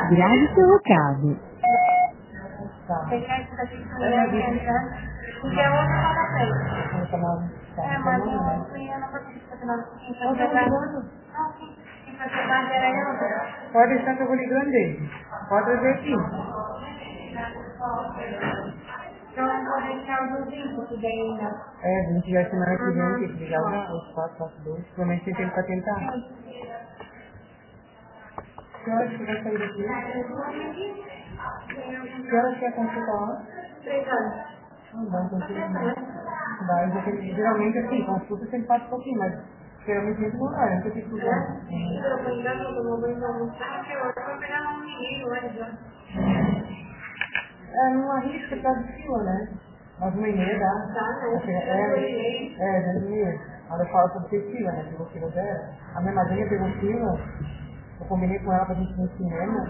Grave seu recado. Pegar isso daqui com ele adiantando, porque a outra não tá feita. Mas eu fui na participação do final do Não, tô ligando. Não, sim. Quem vai trabalhar era eu. Pode deixar que eu vou ligando dele. Pode trazer aqui. Então eu vou deixar o do 20, que daí ainda. É, a gente já semana que vem, tem que ligar os 442. Provavelmente tem tempo pra tentar. Que horas que vai sair daqui? Que horas que é a consulta lá? 3 anos. Não dá, então geralmente assim, consulta sempre passa um pouquinho, mas geralmente muito no horário, não tem que estudar. Eu vou ligar no momento da almoçar, que eu vou pegar um menino, olha. É, não arrisca por causa de fila, né? Mas 1h30 dá. Tá, né? É, 2h30. Ela fala sobre ter fila, né? Pegou fila dela. A minha madrinha pegou fila. Eu combinei com ela pra gente ir no cinema.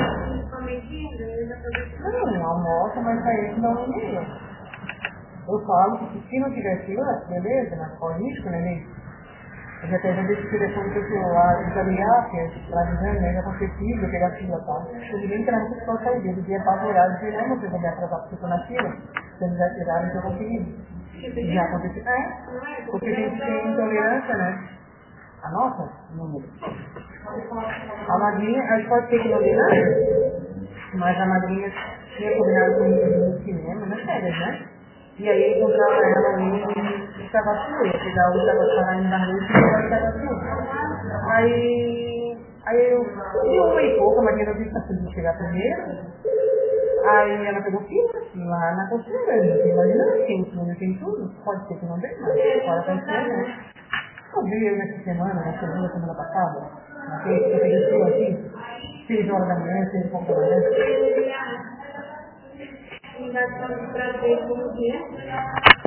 Não, almoça, mas sair não é meio. Eu falo que se não tiver fila, beleza, mas qual risco, né, Ney? Eu já tenho esse telefone do celular, já ligar, que é lá dizendo, né, já aconteceu, eu pegar fila, tá? Eu liguei que era muito só sair dele, dia apavorado, eu não sei como é atrasar porque eu tô na fila, se eles já tiraram, então eu consegui. Já aconteceu, porque a gente tem intolerância, né? A nossa? Não. A madrinha, acho que pode ser que não dê nada, mas a madrinha tinha combinado comigo no cinema, nas férias, né? E aí eu encontrava ela ali em Itaguaçu, ia pegar o Itaguaçu lá em Barreiro e pegar o Itaguaçu. Aí eu fui 1h pouco, a madrinha não disse que podia chegar primeiro. Aí ela pegou fila lá na costeira, imagina assim, tem tudo, pode ser que não dê, mas fora tem que ser, né? Eu vi eu nessa semana, na semana passada, eu peguei fila aqui, 6 horas da manhã, 6 e pouco da manhã. Me dá para ver como que é.